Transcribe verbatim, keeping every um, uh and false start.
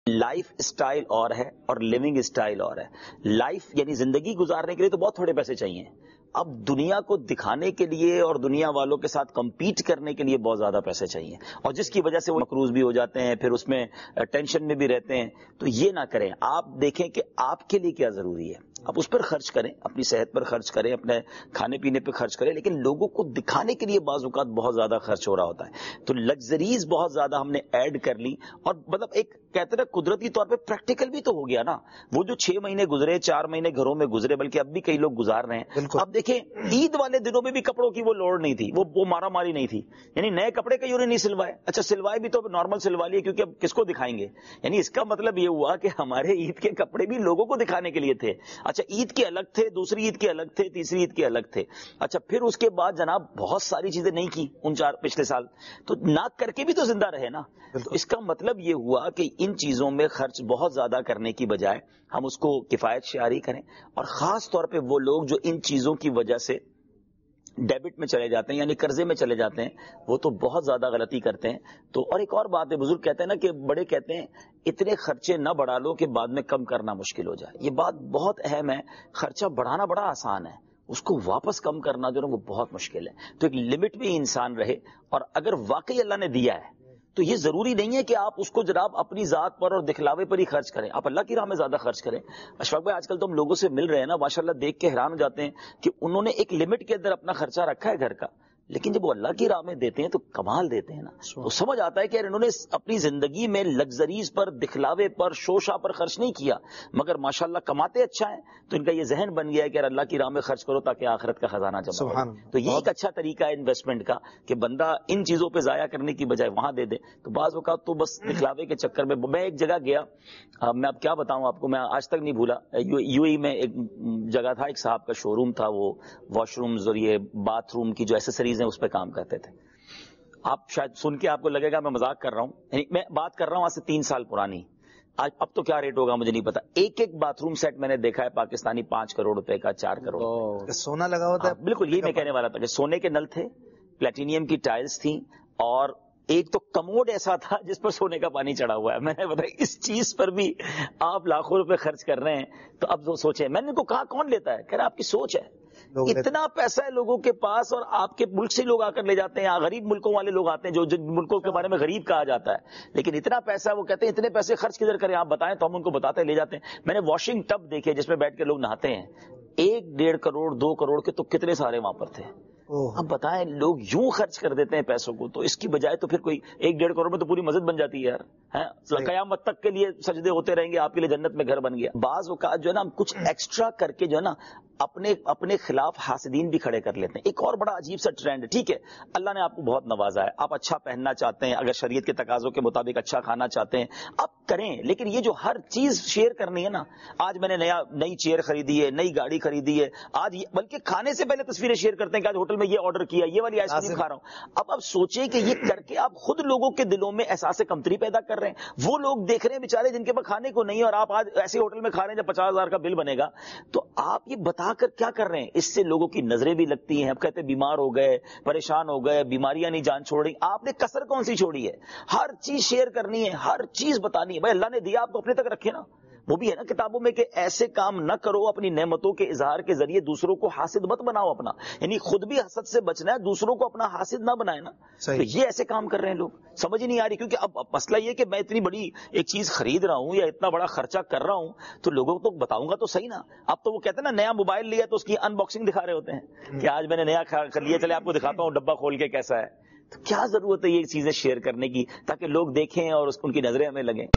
Life style اور ہے اور لیونگ اسٹائل اور ہے. لائف یعنی زندگی گزارنے کے لیے تو بہت تھوڑے پیسے چاہیے. اب دنیا کو دکھانے کے لیے اور دنیا والوں کے ساتھ کمپیٹ کرنے کے لیے بہت زیادہ پیسے چاہیے، اور جس کی وجہ سے وہ مقروض بھی ہو جاتے ہیں، پھر اس میں ٹینشن میں بھی رہتے ہیں. تو یہ نہ کریں. آپ دیکھیں کہ آپ کے لیے کیا ضروری ہے، آپ اس پر خرچ کریں، اپنی صحت پر خرچ کریں، اپنے کھانے پینے پہ خرچ کریں، لیکن لوگوں کو دکھانے کے لیے بعض اوقات بہت زیادہ خرچ ہو رہا ہوتا ہے. تو لگژریز بہت زیادہ ہم نے ایڈ کر لی، اور مطلب ایک کہتے ہیں قدرتی طور پہ پریکٹیکل بھی تو ہو گیا نا. وہ جو چھ مہینے گزرے، چار مہینے گھروں میں گزرے، بلکہ اب بھی کئی لوگ گزار رہے ہیں. اب دیکھیں عید والے دنوں میں بھی کپڑوں کی وہ لوڑ نہیں تھی، وہ وہ مارا ماری نہیں تھی. یعنی نئے کپڑے کئی انہوں نے نہیں سلوائے. اچھا سلوائے بھی تو نارمل سلوا لیے، کیونکہ اب کس کو دکھائیں گے. یعنی اس کا مطلب یہ ہوا کہ ہمارے عید کے کپڑے بھی لوگوں کو دکھانے کے لیے تھے. اچھا عید کے الگ تھے، دوسری عید کے الگ تھے، تیسری عید کے الگ تھے. اچھا پھر اس کے بعد جناب بہت ساری چیزیں نہیں کی ان چار پچھلے سال، تو نہ کر کے بھی تو زندہ رہے نا. تو اس کا مطلب یہ ہوا کہ ان چیزوں میں خرچ بہت زیادہ کرنے کی بجائے ہم اس کو کفایت شعاری کریں. اور خاص طور پہ وہ لوگ جو ان چیزوں کی وجہ سے ڈیبٹ میں چلے جاتے ہیں، یعنی قرضے میں چلے جاتے ہیں، وہ تو بہت زیادہ غلطی کرتے ہیں. تو اور ایک اور بات ہے، بزرگ کہتے ہیں نا کہ بڑے کہتے ہیں اتنے خرچے نہ بڑھا لو کہ بعد میں کم کرنا مشکل ہو جائے. یہ بات بہت اہم ہے. خرچہ بڑھانا بڑا آسان ہے، اس کو واپس کم کرنا جو ہے وہ بہت مشکل ہے. تو ایک لمٹ میں انسان رہے، اور اگر واقعی اللہ نے دیا ہے تو یہ ضروری نہیں ہے کہ آپ اس کو جناب اپنی ذات پر اور دکھلاوے پر ہی خرچ کریں. آپ اللہ کی راہ میں زیادہ خرچ کریں. اشفاق بھائی آج کل تو ہم لوگوں سے مل رہے ہیں نا، ماشاءاللہ دیکھ کے حیران ہو جاتے ہیں کہ انہوں نے ایک لمٹ کے اندر اپنا خرچہ رکھا ہے گھر کا، لیکن جب وہ اللہ کی راہ میں دیتے ہیں تو کمال دیتے ہیں نا. تو سمجھ آتا ہے کہ یار انہوں نے اپنی زندگی میں لگژریز پر، دکھلاوے پر، شوشا پر خرچ نہیں کیا، مگر ماشاءاللہ کماتے اچھا ہے. تو ان کا یہ ذہن بن گیا ہے کہ یار اللہ کی راہ میں خرچ کرو تاکہ آخرت کا خزانہ جمع ہو. تو یہ ایک اچھا طریقہ ہے انویسٹمنٹ کا کہ بندہ ان چیزوں پہ ضائع کرنے کی بجائے وہاں دے دے. تو بعض اوقات تو بس دکھلاوے کے چکر میں میں ایک جگہ گیا، میں اب کیا بتاؤں آپ کو، میں آج تک نہیں بھولا. یو ای میں ایک جگہ تھا، ایک صاحب کا شو روم تھا، وہ واش رومز اور یہ باتھ روم کی جو ایسیسریز اس پہ کام کرتے تھے. آپ شاید سن کے آپ کو لگے گا میں مذاق کر رہا ہوں، یعنی میں بات کر رہا ہوں آج سے تین سال پرانی. آج اب تو کیا ریٹ ہوگا مجھے نہیں پتا. ایک ایک باتھ روم سیٹ میں نے دیکھا ہے پاکستانی پانچ کروڑ روپے کا، چار کروڑ. سونا لگا ہوتا ہے. بالکل یہی میں کہنے والا تھا کہ سونے کے نل تھے، پلیٹینیم کی ٹائلز تھیں، اور ایک تو کموڈ ایسا تھا جس پر سونے کا پانی چڑھا ہوا ہے. میں نے بتایا اس چیز پر بھی آپ لاکھوں روپے خرچ کر رہے ہیں. تو اب وہ سوچیں. میں نے ان کو کہا کون لیتا ہے؟ کہہ رہا آپ کی سوچ ہے. اتنا پیسہ ہے لوگوں کے پاس، اور آپ کے ملک سے لوگ آ کر لے جاتے ہیں. غریب ملکوں والے لوگ آتے ہیں جو جن ملکوں کے بارے میں غریب کہا جاتا ہے، لیکن اتنا پیسہ وہ کہتے ہیں اتنے پیسے خرچ کدھر کریں آپ بتائیں. تو ہم ان کو بتاتے ہیں، لے جاتے ہیں. میں نے واشنگ ٹب دیکھے جس میں بیٹھ کے لوگ نہاتے ہیں، ایک ڈیڑھ کروڑ دو کروڑ کے تو کتنے سارے وہاں پر تھے. اب بتائیں لوگ یوں خرچ کر دیتے ہیں پیسوں کو. تو اس کی بجائے تو پھر کوئی ایک ڈیڑھ کروڑ میں تو پوری مسجد بن جاتی ہے یار. قیامت تک کے لیے سجدے ہوتے رہیں گے، آپ کے لیے جنت میں گھر بن گیا. بعض اوقات جو ہے نا ہم کچھ ایکسٹرا کر کے جو ہے نا اپنے اپنے خلاف حاسدین بھی کھڑے کر لیتے ہیں. ایک اور بڑا عجیب سا ٹرینڈ ہے. ٹھیک ہے اللہ نے آپ کو بہت نوازا ہے، آپ اچھا پہننا چاہتے ہیں، اگر شریعت کے تقاضوں کے مطابق اچھا کھانا چاہتے ہیں آپ کریں، لیکن یہ جو ہر چیز شیئر کرنی ہے نا، آج میں نے نیا نئی چیئر خریدی ہے، نئی گاڑی خریدی ہے آج، بلکہ کھانے سے پہلے تصویریں شیئر کرتے ہیں کہ آج ہوٹل میں یہ آرڈر کیا، یہ والی آئس کریم کھا رہا ہوں. اب اب سوچیں کہ یہ کر کے آپ خود لوگوں کے دلوں میں احساس کمتری پیدا کر رہے ہیں. وہ لوگ دیکھ رہے ہیں بیچارے جن کے پاس کھانے کو نہیں ہے، اور آپ آج ایسے ہوٹل میں کھا رہے ہیں جب پچاس ہزار کا بل بنے گا. تو آپ یہ بتا کر کیا کر رہے ہیں؟ اس سے لوگوں کی نظریں بھی لگتی ہیں. اب کہتے ہیں بیمار ہو گئے، پریشان ہو گئے، بیماریاں نہیں جان چھوڑ رہی. آپ نے کسر کون سی چھوڑی ہے؟ ہر چیز شیئر کرنی ہے، ہر چیز بتانی ہے. بھائی اللہ نے دیا آپ کو اپنے تک رکھے نا. وہ بھی ہے نا کتابوں میں کہ ایسے کام نہ کرو، اپنی نعمتوں کے اظہار کے ذریعے دوسروں کو حاسد مت بناؤ اپنا. یعنی خود بھی حسد سے بچنا ہے، دوسروں کو اپنا حاسد نہ بنائے نا. تو یہ ایسے کام کر رہے ہیں لوگ، سمجھ ہی نہیں آ رہی. کیونکہ اب مسئلہ یہ کہ میں اتنی بڑی ایک چیز خرید رہا ہوں یا اتنا بڑا خرچہ کر رہا ہوں تو لوگوں کو بتاؤں گا تو صحیح نا. اب تو وہ کہتے ہیں نا نیا موبائل لیا تو اس کی ان باکسنگ دکھا رہے ہوتے ہیں کہ آج میں نے نیا کر لیا، چلے آپ کو دکھاتا ہوں ڈبہ کھول کے کیسا ہے. تو کیا ضرورت ہے یہ چیزیں شیئر کرنے کی تاکہ لوگ دیکھیں اور ان کی نظریں ہمیں لگیں.